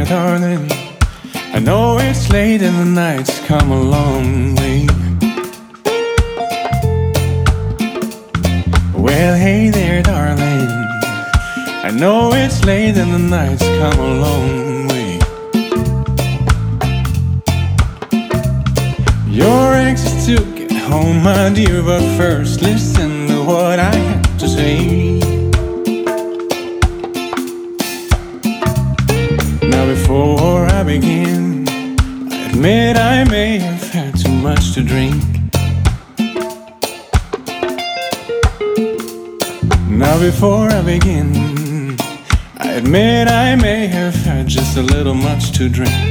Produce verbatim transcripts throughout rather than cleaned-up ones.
darling. I know it's late and the night's come a long way. Well, hey there, darling. I know it's late and the night's come a long way. You're anxious to get home, my dear, but first listen to what I have to say. Now before I begin, I admit I may have had too much to drink. Now before I begin, I admit I may have had just a little much to drink.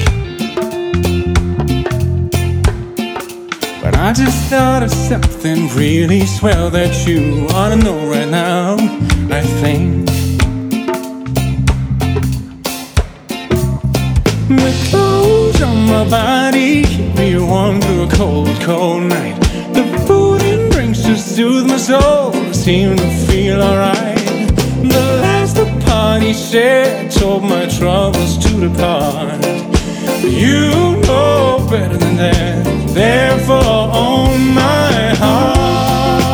But I just thought of something really swell that you ought to know right now, I think. The clothes on my body keep me warm through a cold, cold night. The food and drinks to soothe my soul seem to feel alright. The last the party shared told my troubles to depart. You know better than that, therefore own my heart.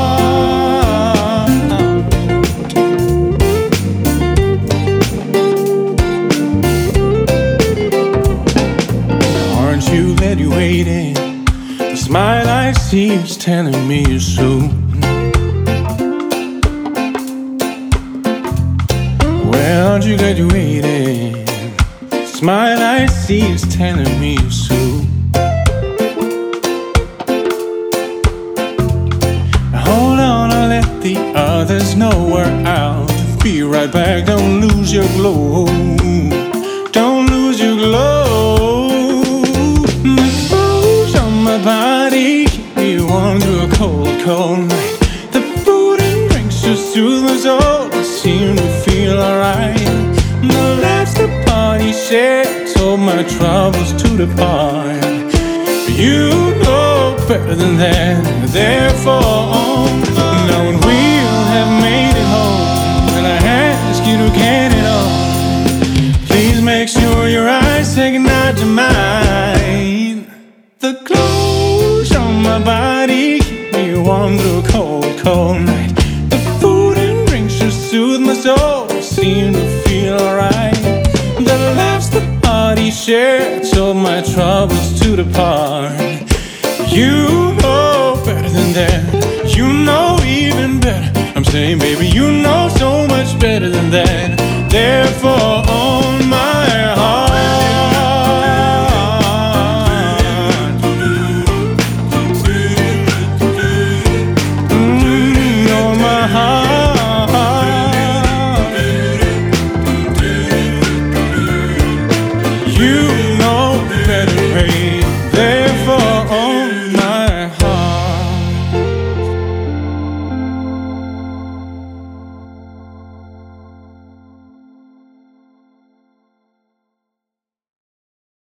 Aren't you glad you waited? The smile I see is telling me you're soon. Well, aren't you glad you waited? The smile I see is telling me you're soon. Hold on, I'll let the others know we're out. Be right back, don't lose your glow. Don't lose your glow. The clothes on my body keep me warm through a cold, cold night. The food and drinks to soothe my soul seem to feel alright. The last the party shared told my troubles to depart. You know better than that, therefore now when we'll have made it home, and I ask you to get it on, please make sure your eyes say goodnight to mine. The clothes on my body keep me warm through a cold, cold night. The food and drinks to soothe my soul seem to feel alright. The laughs the party shared told my troubles to depart. You know better than that, you know even better. I'm saying, baby, you know so much better than that, therefore